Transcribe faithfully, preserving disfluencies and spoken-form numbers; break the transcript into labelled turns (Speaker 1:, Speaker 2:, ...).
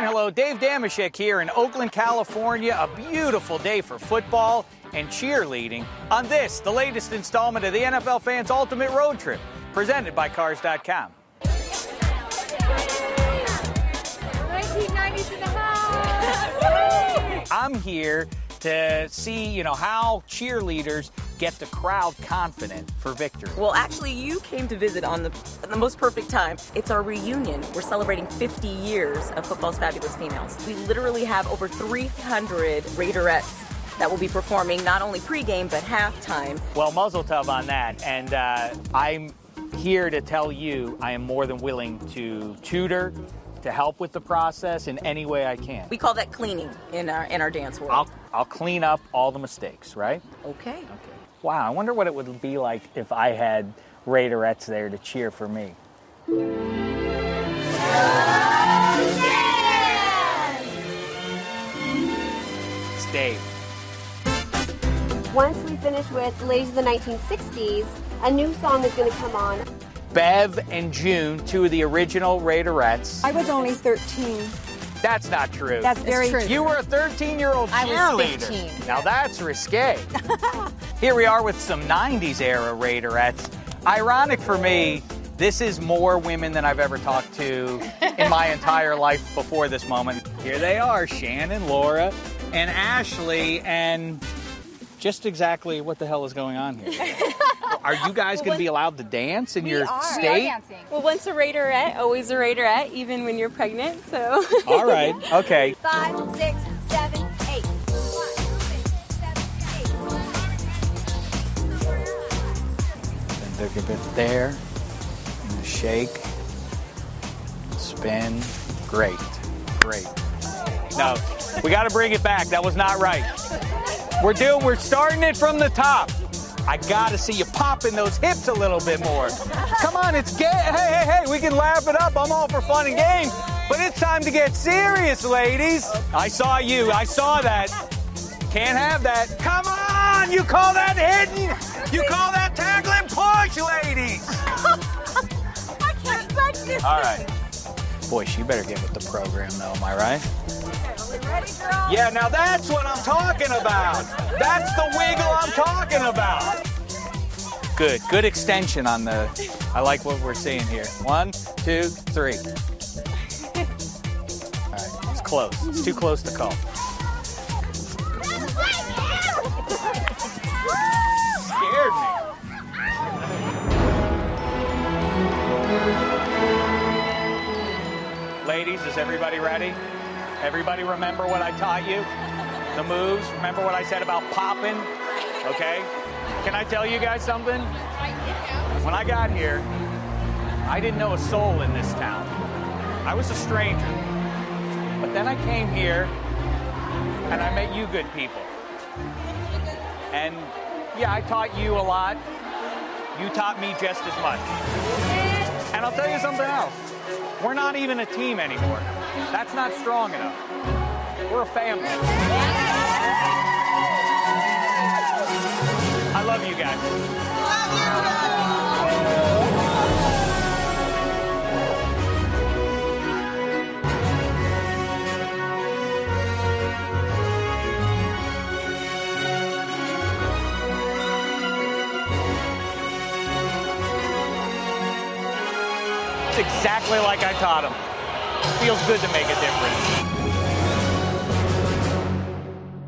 Speaker 1: and hello, Dave Damashek here in Oakland, California. A beautiful day for football and cheerleading on this, the latest installment of the N F L Fans Ultimate Road Trip, presented by Cars dot com.
Speaker 2: nineteen nineties in the house!
Speaker 1: I'm here to see, you know, how cheerleaders get the crowd confident for victory.
Speaker 3: Well, actually, you came to visit on the, the most perfect time. It's our reunion. We're celebrating fifty years of football's fabulous females. We literally have over three hundred Raiderettes that will be performing not only pregame but halftime.
Speaker 1: Well, muzzle tov on that, and uh, I'm here to tell you I am more than willing to tutor, to help with the process in any way I can.
Speaker 3: We call that cleaning in our in our dance world.
Speaker 1: I'll, I'll clean up all the mistakes, right?
Speaker 3: Okay.
Speaker 1: Okay. Wow, I wonder what it would be like if I had Raiderettes there to cheer for me. It's Dave.
Speaker 4: Once we finish with Ladies of the nineteen sixties, a new song is going to come on.
Speaker 1: Bev and June, two of the original Raiderettes.
Speaker 5: I was only thirteen.
Speaker 1: That's not true.
Speaker 5: That's very
Speaker 2: true.
Speaker 1: You were a thirteen-year-old
Speaker 2: I was
Speaker 1: cheerleader.
Speaker 2: fifteen.
Speaker 1: Now that's risque. Here we are with some nineties era Raiderettes. Ironic for me, this is more women than I've ever talked to in my entire life before this moment. Here they are, Shannon, Laura, and Ashley, and just exactly what the hell is going on here? Are you guys going to be allowed to dance in your
Speaker 2: are.
Speaker 1: state?
Speaker 2: We are dancing.
Speaker 6: Well, once a Raiderette, always a Raiderette, even when you're pregnant, so.
Speaker 1: All right, okay.
Speaker 4: Five, six, seven, eight.
Speaker 1: And dig a bit there, and a shake, spin, great, great. No, we got to bring it back. That was not right. We're doing, we're starting it from the top. I got to see you popping those hips a little bit more. Come on, it's gay. Hey, hey, hey, we can laugh it up. I'm all for fun and games, but it's time to get serious, ladies. I saw you. I saw that. Can't have that. Come on, you call that hidden? You call that tackle and push, ladies?
Speaker 2: I can't touch this.
Speaker 1: All right. Boy, she better get with the program, though. Am I right?
Speaker 2: Ready, girl?
Speaker 1: Yeah, now that's what I'm talking about. That's the wiggle I'm talking about. Good, good extension on the, I like what we're seeing here. One, two, three. All right, it's close. It's too close to call. Scared me. Ladies, is everybody ready? Everybody remember what I taught you? The moves? Remember what I said about popping? Okay? Can I tell you guys something? When I got here, I didn't know a soul in this town. I was a stranger. But then I came here, and I met you good people. And yeah, I taught you a lot. You taught me just as much. And I'll tell you something else. We're not even a team anymore. That's not strong enough. We're a family. I love you guys. It's exactly like I taught them. Feels good to make a difference.